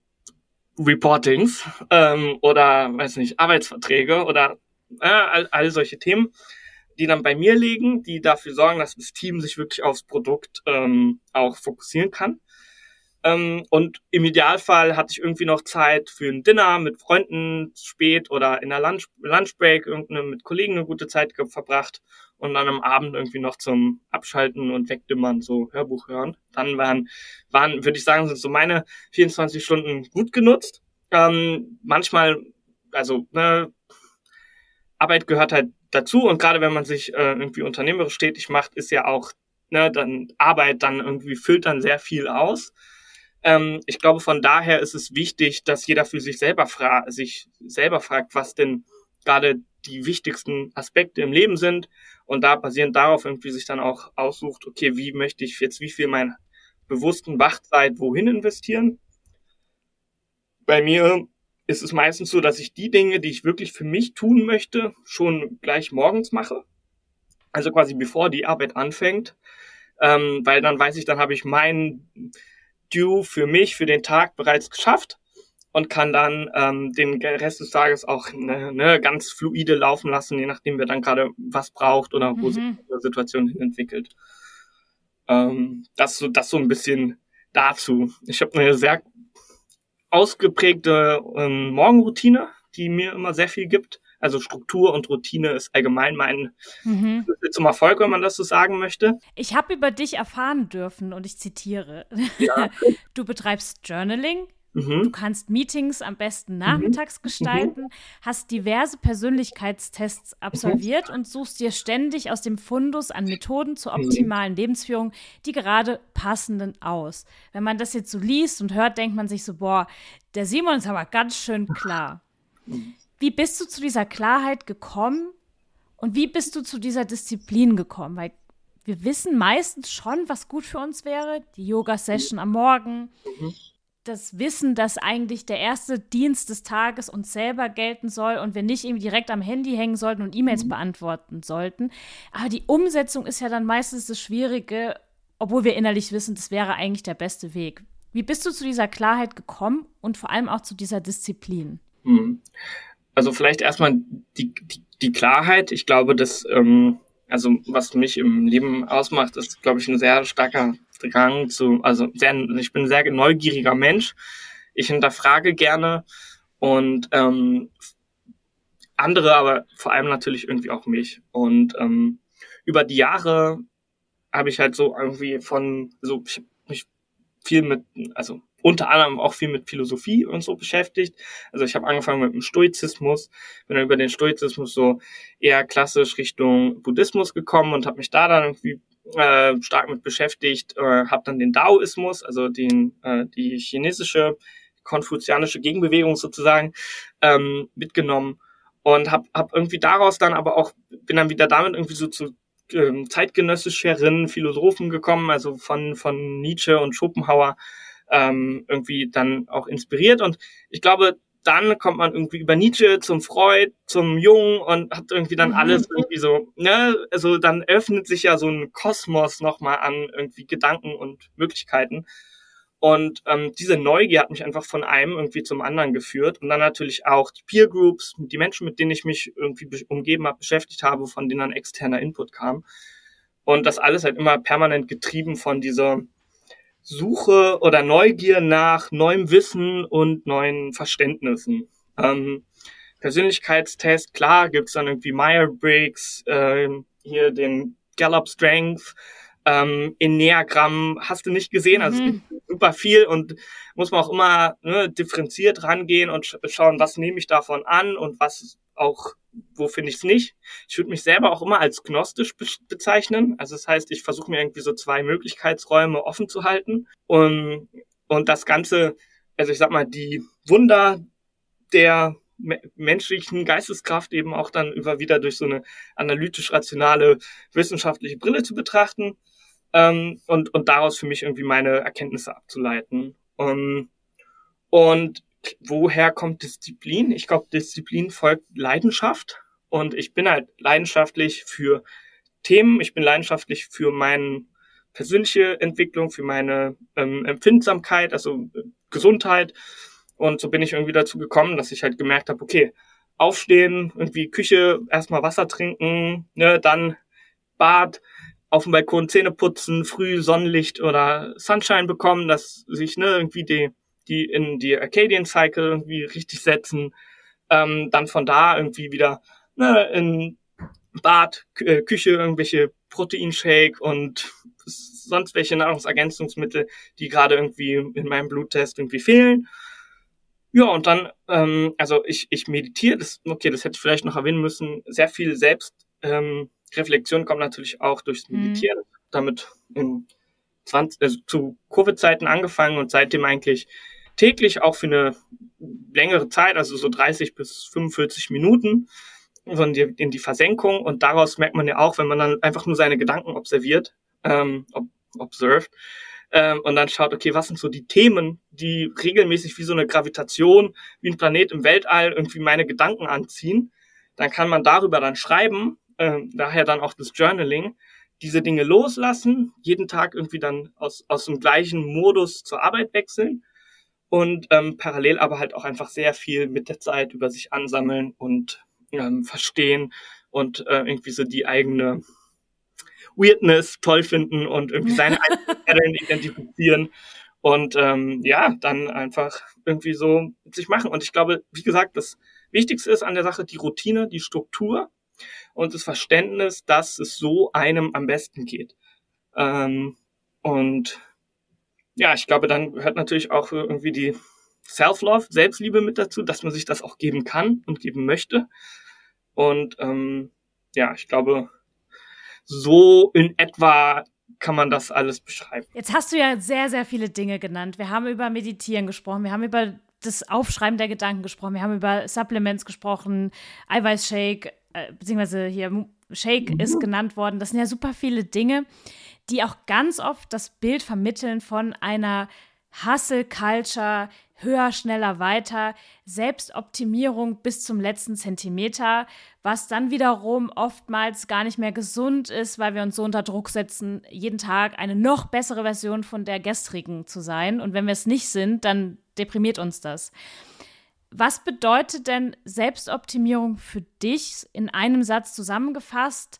Reportings ähm, oder, weiß nicht, Arbeitsverträge oder äh, all, all solche Themen, die dann bei mir liegen, die dafür sorgen, dass das Team sich wirklich aufs Produkt ähm, auch fokussieren kann. Ähm, und im Idealfall hatte ich irgendwie noch Zeit für ein Dinner mit Freunden spät oder in der Lunch, Lunchbreak irgendeine mit Kollegen eine gute Zeit ge- verbracht und dann am Abend irgendwie noch zum Abschalten und Wegdimmern so Hörbuch hören. Dann waren, waren würde ich sagen, sind so meine vierundzwanzig Stunden gut genutzt. Ähm, manchmal, also ne, Arbeit gehört halt dazu und gerade wenn man sich äh, irgendwie unternehmerisch tätig macht, ist ja auch ne, dann Arbeit dann irgendwie füllt dann sehr viel aus. Ähm, ich glaube, von daher ist es wichtig, dass jeder für sich selber fra- sich selber fragt, was denn gerade die wichtigsten Aspekte im Leben sind und da basierend darauf irgendwie sich dann auch aussucht, okay, wie möchte ich jetzt wie viel meiner bewussten Wachzeit wohin investieren? Bei mir ist es meistens so, dass ich die Dinge, die ich wirklich für mich tun möchte, schon gleich morgens mache. Also quasi bevor die Arbeit anfängt, ähm, weil dann weiß ich, dann habe ich meinen Due für mich, für den Tag bereits geschafft und kann dann ähm, den Rest des Tages auch ne, ne, ganz fluide laufen lassen, je nachdem, wer dann gerade was braucht oder wo mhm. sich die Situation hin entwickelt. Ähm, das, so, das so ein bisschen dazu. Ich habe eine sehr ausgeprägte ähm, Morgenroutine, die mir immer sehr viel gibt. Also Struktur und Routine ist allgemein mein mhm. Schlüssel zum Erfolg, wenn man das so sagen möchte. Ich habe über dich erfahren dürfen und ich zitiere. Ja. Du betreibst Journaling, mhm. du kannst Meetings am besten nachmittags mhm. gestalten, mhm. hast diverse Persönlichkeitstests absolviert mhm. und suchst dir ständig aus dem Fundus an Methoden zur optimalen mhm. Lebensführung die gerade passenden aus. Wenn man das jetzt so liest und hört, denkt man sich so, boah, der Simon ist aber ganz schön klar. Mhm. Wie bist du zu dieser Klarheit gekommen und wie bist du zu dieser Disziplin gekommen? Weil wir wissen meistens schon, was gut für uns wäre. Die Yoga-Session am Morgen, mhm. das Wissen, dass eigentlich der erste Dienst des Tages uns selber gelten soll und wir nicht irgendwie direkt am Handy hängen sollten und E-Mails mhm. beantworten sollten. Aber die Umsetzung ist ja dann meistens das Schwierige, obwohl wir innerlich wissen, das wäre eigentlich der beste Weg. Wie bist du zu dieser Klarheit gekommen und vor allem auch zu dieser Disziplin? Mhm. Also vielleicht erstmal die, die, die Klarheit. Ich glaube, dass, ähm, also was mich im Leben ausmacht, ist, glaube ich, ein sehr starker Drang zu, also sehr, ich bin ein sehr neugieriger Mensch. Ich hinterfrage gerne und ähm, andere, aber vor allem natürlich irgendwie auch mich. Und ähm, über die Jahre habe ich halt so irgendwie von, so ich hab mich viel mit, also unter anderem auch viel mit Philosophie und so beschäftigt. Also ich habe angefangen mit dem Stoizismus, bin dann über den Stoizismus so eher klassisch Richtung Buddhismus gekommen und habe mich da dann irgendwie äh, stark mit beschäftigt. Äh, habe dann den Daoismus, also den äh, die chinesische konfuzianische Gegenbewegung sozusagen ähm, mitgenommen und habe hab irgendwie daraus dann aber auch, bin dann wieder damit irgendwie so zu ähm, zeitgenössischeren Philosophen gekommen, also von von Nietzsche und Schopenhauer ähm, irgendwie dann auch inspiriert. Und ich glaube, dann kommt man irgendwie über Nietzsche zum Freud, zum Jung und hat irgendwie dann mhm. alles irgendwie so, ne, also dann öffnet sich ja so ein Kosmos nochmal an irgendwie Gedanken und Möglichkeiten. Und ähm, diese Neugier hat mich einfach von einem irgendwie zum anderen geführt. Und dann natürlich auch die Peer Groups, die Menschen, mit denen ich mich irgendwie be- umgeben habe, beschäftigt habe, von denen dann externer Input kam. Und das alles halt immer permanent getrieben von dieser Suche oder Neugier nach neuem Wissen und neuen Verständnissen. Ähm, Persönlichkeitstest, klar, gibt's dann irgendwie Myers-Briggs, äh, hier den Gallup Strength, ähm, Enneagramm, hast du nicht gesehen, also Mhm. super viel und muss man auch immer ne, differenziert rangehen und sch- schauen, was nehme ich davon an und was auch, wo finde ich es nicht. Ich würde mich selber auch immer als gnostisch be- bezeichnen, also das heißt, ich versuche mir irgendwie so zwei Möglichkeitsräume offen zu halten und, und das Ganze, also ich sag mal, die Wunder der me- menschlichen Geisteskraft eben auch dann über wieder durch so eine analytisch-rationale wissenschaftliche Brille zu betrachten ähm, und, und daraus für mich irgendwie meine Erkenntnisse abzuleiten. Um, und woher kommt Disziplin? Ich glaube, Disziplin folgt Leidenschaft und ich bin halt leidenschaftlich für Themen, ich bin leidenschaftlich für meine persönliche Entwicklung, für meine ähm, Empfindsamkeit, also äh, Gesundheit. Und so bin ich irgendwie dazu gekommen, dass ich halt gemerkt habe, okay, aufstehen, irgendwie Küche, erstmal Wasser trinken, ne, dann Bad, auf dem Balkon Zähne putzen, früh Sonnenlicht oder Sunshine bekommen, dass sich ne, irgendwie die, die in die Arcadian Cycle irgendwie richtig setzen, ähm, dann von da irgendwie wieder ne, in Bad, Kü- Küche, irgendwelche Proteinshake und sonst welche Nahrungsergänzungsmittel, die gerade irgendwie in meinem Bluttest irgendwie fehlen. Ja, und dann, ähm, also ich, ich meditiere, das, okay, das hätte ich vielleicht noch erwähnen müssen, sehr viel Selbst, ähm, Reflexion kommt natürlich auch durchs Mhm. Meditieren, damit in zwanzig, also zu Covid-Zeiten angefangen und seitdem eigentlich täglich auch für eine längere Zeit, also so dreißig bis fünfundvierzig Minuten, so in die, in die Versenkung und daraus merkt man ja auch, wenn man dann einfach nur seine Gedanken observiert, ähm, ob, observed, ähm, und dann schaut, okay, was sind so die Themen, die regelmäßig wie so eine Gravitation, wie ein Planet im Weltall irgendwie meine Gedanken anziehen, dann kann man darüber dann schreiben, ähm, daher dann auch das Journaling, diese Dinge loslassen, jeden Tag irgendwie dann aus, aus dem gleichen Modus zur Arbeit wechseln und ähm, parallel aber halt auch einfach sehr viel mit der Zeit über sich ansammeln und ähm, verstehen und äh, irgendwie so die eigene Weirdness toll finden und irgendwie seine eigenen Pattern identifizieren und ähm, ja, dann einfach irgendwie so mit sich machen. Und ich glaube, wie gesagt, das Wichtigste ist an der Sache die Routine, die Struktur und das Verständnis, dass es so einem am besten geht. Ähm, und ja, ich glaube, dann gehört natürlich auch irgendwie die Self-Love, Selbstliebe mit dazu, dass man sich das auch geben kann und geben möchte. Und ähm, ja, ich glaube, so in etwa kann man das alles beschreiben. Jetzt hast du ja sehr, sehr viele Dinge genannt. Wir haben über Meditieren gesprochen, wir haben über das Aufschreiben der Gedanken gesprochen, wir haben über Supplements gesprochen, Eiweißshake, äh, beziehungsweise hier Shake mhm. ist genannt worden. Das sind ja super viele Dinge, die auch ganz oft das Bild vermitteln von einer Hustle-Culture, höher, schneller, weiter, Selbstoptimierung bis zum letzten Zentimeter, was dann wiederum oftmals gar nicht mehr gesund ist, weil wir uns so unter Druck setzen, jeden Tag eine noch bessere Version von der gestrigen zu sein. Und wenn wir es nicht sind, dann deprimiert uns das. Was bedeutet denn Selbstoptimierung für dich in einem Satz zusammengefasst,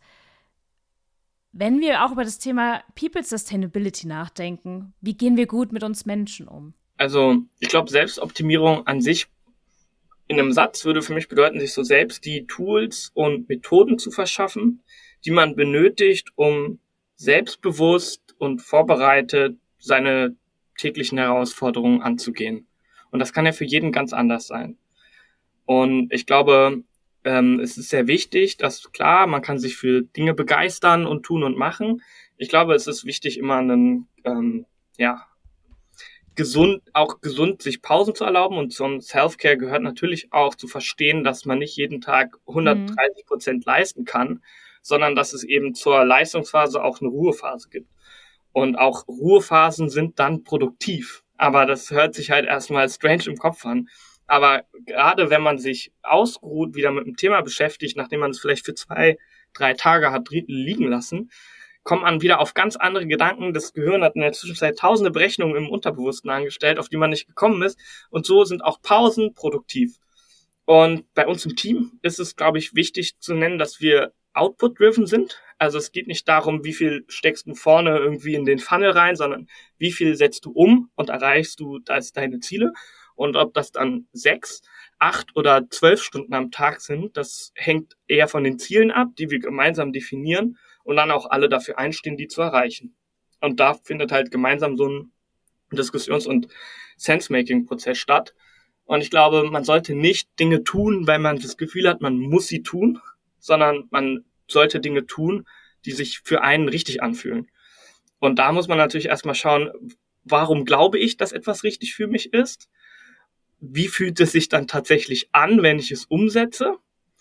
wenn wir auch über das Thema People Sustainability nachdenken? Wie gehen wir gut mit uns Menschen um? Also ich glaube, Selbstoptimierung an sich in einem Satz würde für mich bedeuten, sich so selbst die Tools und Methoden zu verschaffen, die man benötigt, um selbstbewusst und vorbereitet seine täglichen Herausforderungen anzugehen. Und das kann ja für jeden ganz anders sein. Und ich glaube, ähm, es ist sehr wichtig, dass klar, man kann sich für Dinge begeistern und tun und machen. Ich glaube, es ist wichtig, immer einen, ähm, ja, gesund, auch gesund sich Pausen zu erlauben und zum Self-Care gehört natürlich auch zu verstehen, dass man nicht jeden Tag hundertdreißig Prozent leisten kann, sondern dass es eben zur Leistungsphase auch eine Ruhephase gibt. Und auch Ruhephasen sind dann produktiv. Aber das hört sich halt erstmal strange im Kopf an. Aber gerade wenn man sich ausgeruht wieder mit dem Thema beschäftigt, nachdem man es vielleicht für zwei, drei Tage hat liegen lassen, kommt man wieder auf ganz andere Gedanken. Das Gehirn hat in der Zwischenzeit tausende Berechnungen im Unterbewussten angestellt, auf die man nicht gekommen ist. Und so sind auch Pausen produktiv. Und bei uns im Team ist es, glaube ich, wichtig zu nennen, dass wir output-driven sind. Also es geht nicht darum, wie viel steckst du vorne irgendwie in den Funnel rein, sondern wie viel setzt du um und erreichst du das deine Ziele. Und ob das dann sechs, acht oder zwölf Stunden am Tag sind, das hängt eher von den Zielen ab, die wir gemeinsam definieren und dann auch alle dafür einstehen, die zu erreichen. Und da findet halt gemeinsam so ein Diskussions- und Sense-Making-Prozess statt. Und ich glaube, man sollte nicht Dinge tun, weil man das Gefühl hat, man muss sie tun, sondern man sollte Dinge tun, die sich für einen richtig anfühlen. Und da muss man natürlich erstmal schauen, warum glaube ich, dass etwas richtig für mich ist? Wie fühlt es sich dann tatsächlich an, wenn ich es umsetze?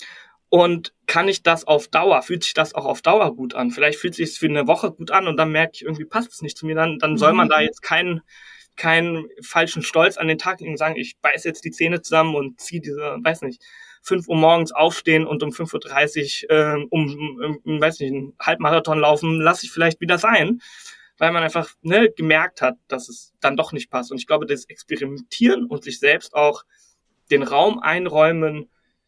Und kann ich das auf Dauer, fühlt sich das auch auf Dauer gut an? Vielleicht fühlt sich es für eine Woche gut an und dann merke ich, irgendwie passt es nicht zu mir. Dann, dann soll man da jetzt keinen keinen falschen Stolz an den Tag legen und sagen, ich beiß jetzt die Zähne zusammen und ziehe diese, weiß nicht, fünf Uhr morgens aufstehen und um fünf Uhr dreißig äh, um, um, um, weiß nicht, einen Halbmarathon laufen, lasse ich vielleicht wieder sein, weil man einfach ne, gemerkt hat, dass es dann doch nicht passt. Und ich glaube, das Experimentieren und sich selbst auch den Raum einräumen,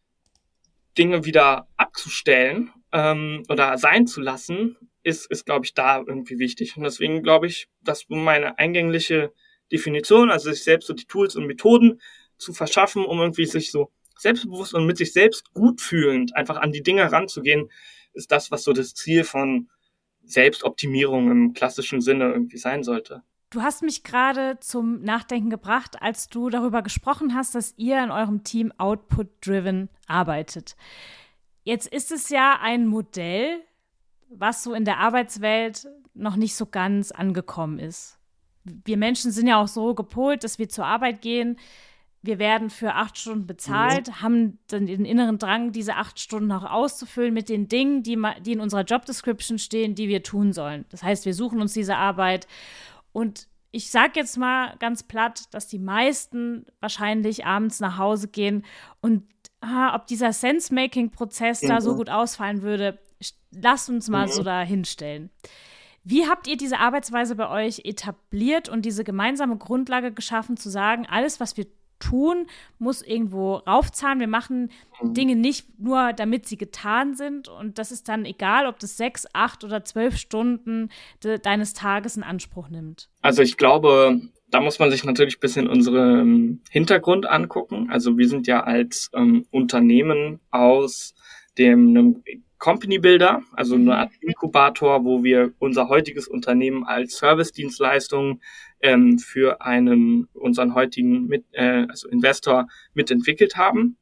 Dinge wieder abzustellen ähm, oder sein zu lassen, ist, ist glaube ich, da irgendwie wichtig. Und deswegen glaube ich, dass meine eingängliche Definition, also sich selbst so die Tools und Methoden zu verschaffen, um irgendwie sich so selbstbewusst und mit sich selbst gut fühlend einfach an die Dinge ranzugehen, ist das, was so das Ziel von Selbstoptimierung im klassischen Sinne irgendwie sein sollte. Du hast mich gerade zum Nachdenken gebracht, als du darüber gesprochen hast, dass ihr in eurem Team output-driven arbeitet. Jetzt ist es ja ein Modell, was so in der Arbeitswelt noch nicht so ganz angekommen ist. Wir Menschen sind ja auch so gepolt, dass wir zur Arbeit gehen, wir werden für acht Stunden bezahlt, mhm. haben dann den inneren Drang, diese acht Stunden auch auszufüllen mit den Dingen, die, die in unserer Job Description stehen, die wir tun sollen. Das heißt, wir suchen uns diese Arbeit. Und ich sage jetzt mal ganz platt, dass die meisten wahrscheinlich abends nach Hause gehen und ah, ob dieser Sense-Making-Prozess mhm. da so gut ausfallen würde, lasst uns mal mhm. so da hinstellen. Wie habt ihr diese Arbeitsweise bei euch etabliert und diese gemeinsame Grundlage geschaffen, zu sagen, alles, was wir tun, muss irgendwo raufzahlen. Wir machen mhm. Dinge nicht nur, damit sie getan sind. Und das ist dann egal, ob das sechs, acht oder zwölf Stunden de- deines Tages in Anspruch nimmt. Also ich glaube, da muss man sich natürlich ein bisschen unseren Hintergrund angucken. Also wir sind ja als ähm, Unternehmen aus dem einem Company Builder, also eine Art Inkubator, wo wir unser heutiges Unternehmen als Service-Dienstleistung ähm, für einen unseren heutigen mit, äh, also Investor mitentwickelt haben.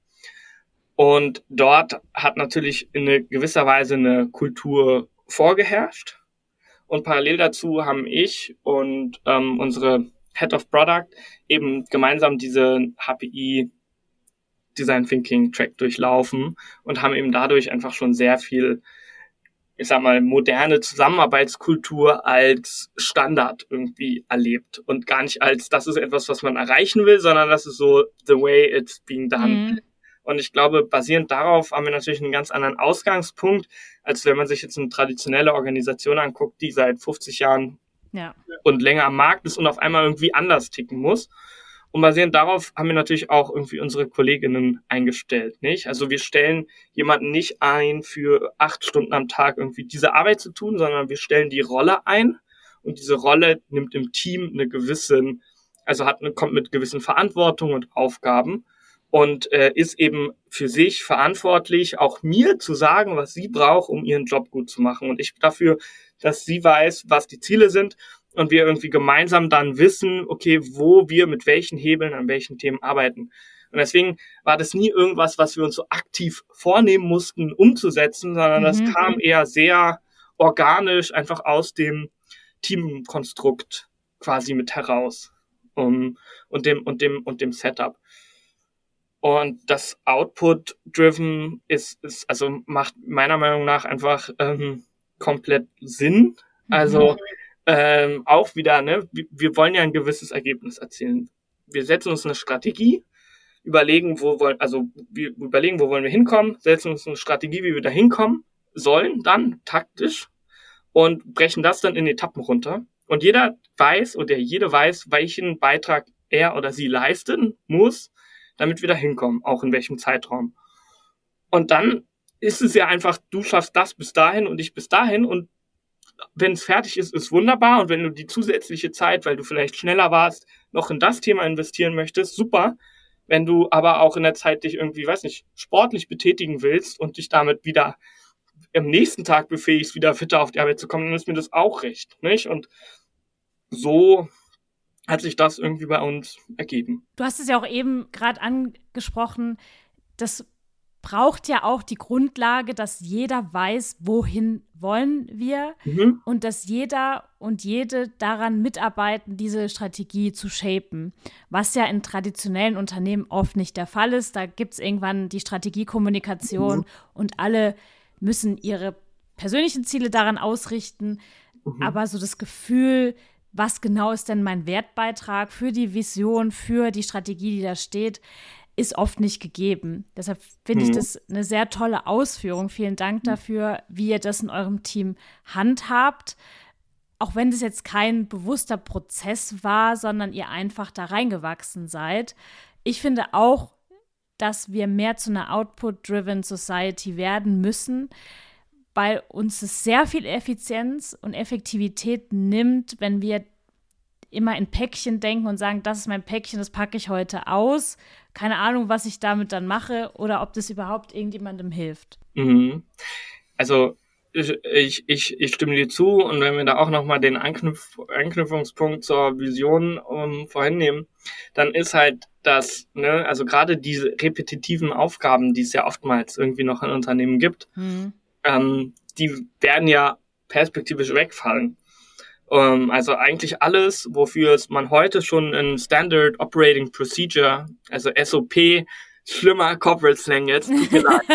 Und dort hat natürlich in gewisser Weise eine Kultur vorgeherrscht. Und parallel dazu haben ich und ähm, unsere Head of Product eben gemeinsam diese H P I Design Thinking Track durchlaufen und haben eben dadurch einfach schon sehr viel, ich sag mal, moderne Zusammenarbeitskultur als Standard irgendwie erlebt und gar nicht als, das ist etwas, was man erreichen will, sondern das ist so the way it's being done. Mhm. Und ich glaube, basierend darauf haben wir natürlich einen ganz anderen Ausgangspunkt, als wenn man sich jetzt eine traditionelle Organisation anguckt, die seit fünfzig Jahren ja. und länger am Markt ist und auf einmal irgendwie anders ticken muss. Und basierend darauf haben wir natürlich auch irgendwie unsere Kolleginnen eingestellt, nicht? Also wir stellen jemanden nicht ein, für acht Stunden am Tag irgendwie diese Arbeit zu tun, sondern wir stellen die Rolle ein und diese Rolle nimmt im Team eine gewissen, also hat eine, kommt mit gewissen Verantwortung und Aufgaben und äh, ist eben für sich verantwortlich, auch mir zu sagen, was sie braucht, um ihren Job gut zu machen. Und ich dafür, dass sie weiß, was die Ziele sind, und wir irgendwie gemeinsam dann wissen, okay, wo wir mit welchen Hebeln an welchen Themen arbeiten. Und deswegen war das nie irgendwas, was wir uns so aktiv vornehmen mussten, umzusetzen, sondern mhm. das kam eher sehr organisch einfach aus dem Teamkonstrukt quasi mit heraus um, und dem und dem und dem Setup. Und das Output-driven ist, ist also macht meiner Meinung nach einfach ähm, komplett Sinn. Also mhm. Ähm, auch wieder, ne, wir, wir wollen ja ein gewisses Ergebnis erzielen. Wir setzen uns eine Strategie, überlegen, wo wollen, also wir überlegen, wo wollen wir hinkommen, setzen uns eine Strategie, wie wir da hinkommen sollen, dann taktisch und brechen das dann in Etappen runter. Und jeder weiß oder jede weiß, welchen Beitrag er oder sie leisten muss, damit wir da hinkommen, auch in welchem Zeitraum. Und dann ist es ja einfach, du schaffst das bis dahin und ich bis dahin und wenn es fertig ist, ist wunderbar und wenn du die zusätzliche Zeit, weil du vielleicht schneller warst, noch in das Thema investieren möchtest, super. Wenn du aber auch in der Zeit dich irgendwie, weiß nicht, sportlich betätigen willst und dich damit wieder am nächsten Tag befähigst, wieder fitter auf die Arbeit zu kommen, dann ist mir das auch recht, nicht? Und so hat sich das irgendwie bei uns ergeben. Du hast es ja auch eben gerade angesprochen, das braucht ja auch die Grundlage, dass jeder weiß, wohin wollen wir mhm. und dass jeder und jede daran mitarbeiten, diese Strategie zu shapen, was ja in traditionellen Unternehmen oft nicht der Fall ist. Da gibt es irgendwann die Strategiekommunikation mhm. und alle müssen ihre persönlichen Ziele daran ausrichten, mhm. aber so das Gefühl, was genau ist denn mein Wertbeitrag für die Vision, für die Strategie, die da steht, ist oft nicht gegeben. Deshalb finde mhm. ich das eine sehr tolle Ausführung. Vielen Dank dafür, wie ihr das in eurem Team handhabt. Auch wenn das jetzt kein bewusster Prozess war, sondern ihr einfach da reingewachsen seid. Ich finde auch, dass wir mehr zu einer Output-driven Society werden müssen, weil uns es sehr viel Effizienz und Effektivität nimmt, wenn wir immer in Päckchen denken und sagen, das ist mein Päckchen, das packe ich heute aus. Keine Ahnung, was ich damit dann mache oder ob das überhaupt irgendjemandem hilft. Mhm. Also ich, ich, ich, ich stimme dir zu und wenn wir da auch nochmal den Anknüpf, Anknüpfungspunkt zur Vision um, vorhin nehmen, dann ist halt das, ne, also gerade diese repetitiven Aufgaben, die es ja oftmals irgendwie noch in Unternehmen gibt, mhm. ähm, die werden ja perspektivisch wegfallen. Um, also eigentlich alles, wofür es man heute schon in Standard Operating Procedure, also S O P, schlimmer Corporate Slang jetzt, tut mir leid,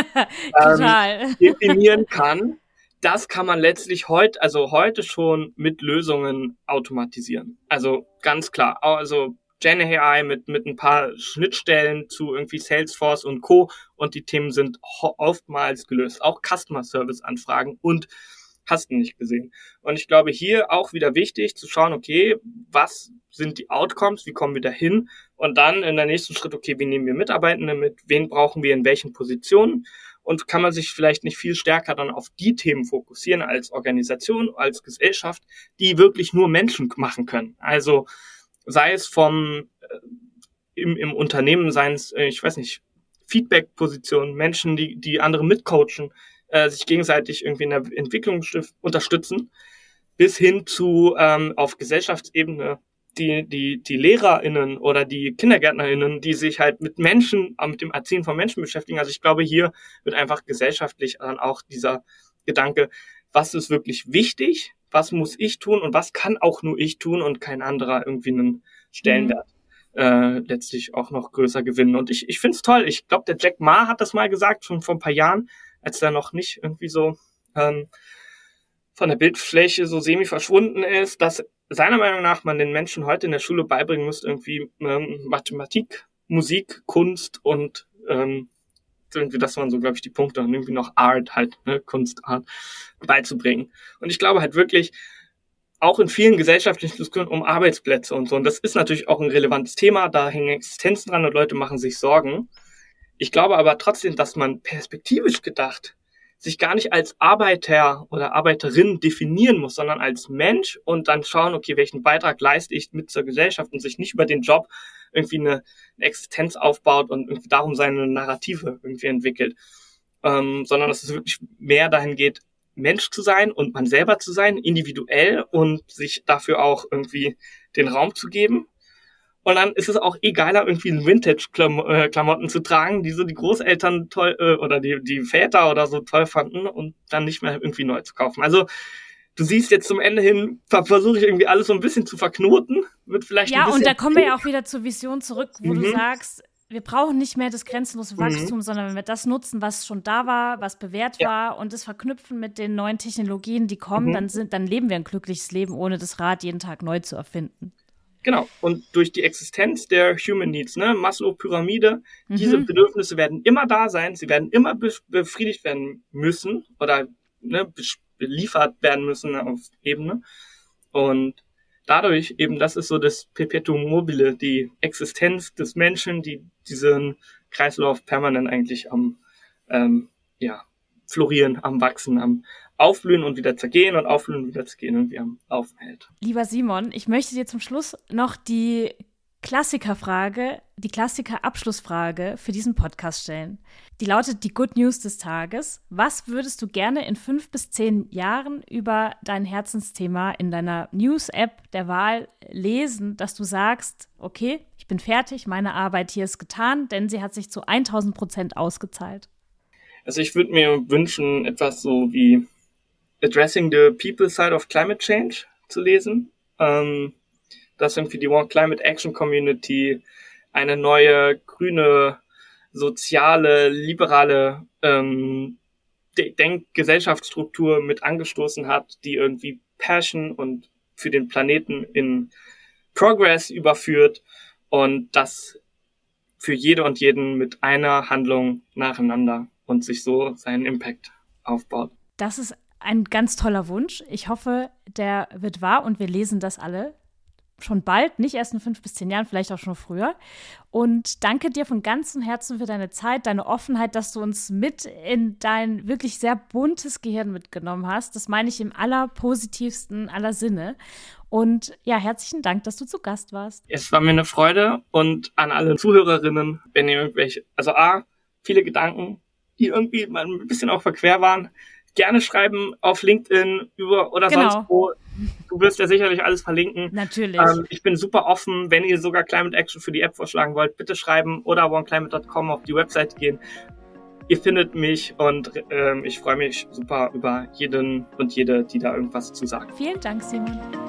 ähm, definieren kann, das kann man letztlich heute, also heute schon mit Lösungen automatisieren. Also ganz klar, also Gen A I mit mit ein paar Schnittstellen zu irgendwie Salesforce und Co. und die Themen sind ho- oftmals gelöst. Auch Customer Service Anfragen und hast du nicht gesehen. Und ich glaube, hier auch wieder wichtig zu schauen, okay, was sind die Outcomes, wie kommen wir dahin? Und dann in der nächsten Schritt, okay, wie nehmen wir Mitarbeitende mit, wen brauchen wir in welchen Positionen? Und kann man sich vielleicht nicht viel stärker dann auf die Themen fokussieren als Organisation, als Gesellschaft, die wirklich nur Menschen machen können. Also sei es vom äh, im, im Unternehmen, seien es, äh, ich weiß nicht, Feedback-Positionen, Menschen, die, die andere mitcoachen, sich gegenseitig irgendwie in der Entwicklung unterstützen, bis hin zu ähm, auf Gesellschaftsebene die die die LehrerInnen oder die KindergärtnerInnen, die sich halt mit Menschen, mit dem Erziehen von Menschen beschäftigen. Also ich glaube, hier wird einfach gesellschaftlich dann auch dieser Gedanke, was ist wirklich wichtig, was muss ich tun und was kann auch nur ich tun und kein anderer irgendwie einen Stellenwert mhm. äh, letztlich auch noch größer gewinnen. Und ich ich finde es toll. Ich glaube, der Jack Ma hat das mal gesagt, schon vor ein paar Jahren, als er noch nicht irgendwie so ähm, von der Bildfläche so semi verschwunden ist, dass seiner Meinung nach man den Menschen heute in der Schule beibringen muss, irgendwie ähm, Mathematik, Musik, Kunst und ähm, irgendwie, das waren so, glaube ich, die Punkte und irgendwie noch Art halt, ne, Kunst, Art beizubringen. Und ich glaube halt wirklich, auch in vielen gesellschaftlichen Diskussionen um Arbeitsplätze und so, und das ist natürlich auch ein relevantes Thema, da hängen Existenzen dran und Leute machen sich Sorgen. Ich glaube aber trotzdem, dass man perspektivisch gedacht sich gar nicht als Arbeiter oder Arbeiterin definieren muss, sondern als Mensch und dann schauen, okay, welchen Beitrag leiste ich mit zur Gesellschaft und sich nicht über den Job irgendwie eine, eine Existenz aufbaut und irgendwie darum seine Narrative irgendwie entwickelt, ähm, sondern dass es wirklich mehr dahin geht, Mensch zu sein und man selber zu sein, individuell und sich dafür auch irgendwie den Raum zu geben. Und dann ist es auch egaler, irgendwie Vintage-Klamotten zu tragen, die so die Großeltern toll äh, oder die, die Väter oder so toll fanden und dann nicht mehr irgendwie neu zu kaufen. Also du siehst jetzt zum Ende hin, versuche ich irgendwie alles so ein bisschen zu verknoten. Wird vielleicht ja, ein bisschen und da kommen wir ja auch wieder zur Vision zurück, wo mhm. du sagst, wir brauchen nicht mehr das grenzenlose Wachstum, mhm. sondern wenn wir das nutzen, was schon da war, was bewährt ja. war und das verknüpfen mit den neuen Technologien, die kommen, mhm. dann, sind, dann leben wir ein glückliches Leben, ohne das Rad jeden Tag neu zu erfinden. Genau, und durch die Existenz der Human Needs, ne, Maslow-Pyramide, mhm. diese Bedürfnisse werden immer da sein, sie werden immer be- befriedigt werden müssen oder ne, be- beliefert werden müssen auf Ebene. Und dadurch eben, das ist so das Perpetuum mobile, die Existenz des Menschen, die diesen Kreislauf permanent eigentlich am ähm, ja, Florieren, am Wachsen, am Aufblühen und wieder zergehen und aufblühen und wieder zergehen und wie am Laufen hält. Lieber Simon, ich möchte dir zum Schluss noch die Klassikerfrage, die Klassiker-Abschlussfrage für diesen Podcast stellen. Die lautet die Good News des Tages. Was würdest du gerne in fünf bis zehn Jahren über dein Herzensthema in deiner News-App der Wahl lesen, dass du sagst, okay, ich bin fertig, meine Arbeit hier ist getan, denn sie hat sich zu tausend Prozent ausgezahlt? Also ich würde mir wünschen, etwas so wie Addressing the People Side of Climate Change zu lesen. Ähm, dass irgendwie die One Climate Action Community eine neue, grüne, soziale, liberale ähm, Denkgesellschaftsstruktur mit angestoßen hat, die irgendwie Passion und für den Planeten in Progress überführt und das für jede und jeden mit einer Handlung nacheinander und sich so seinen Impact aufbaut. Das ist ein ganz toller Wunsch. Ich hoffe, der wird wahr und wir lesen das alle schon bald, nicht erst in fünf bis zehn Jahren, vielleicht auch schon früher. Und danke dir von ganzem Herzen für deine Zeit, deine Offenheit, dass du uns mit in dein wirklich sehr buntes Gehirn mitgenommen hast. Das meine ich im allerpositivsten aller Sinne. Und ja, herzlichen Dank, dass du zu Gast warst. Es war mir eine Freude und an alle Zuhörerinnen, wenn ihr irgendwelche, also A, viele Gedanken, die irgendwie mal ein bisschen auch verquer waren, gerne schreiben auf LinkedIn über oder genau. sonst wo. Du wirst ja sicherlich alles verlinken. Natürlich. Ähm, ich bin super offen. Wenn ihr sogar Climate Action für die App vorschlagen wollt, bitte schreiben oder one climate dot com auf die Website gehen. Ihr findet mich und ähm, ich freue mich super über jeden und jede, die da irgendwas zu sagen. Vielen Dank, Simon.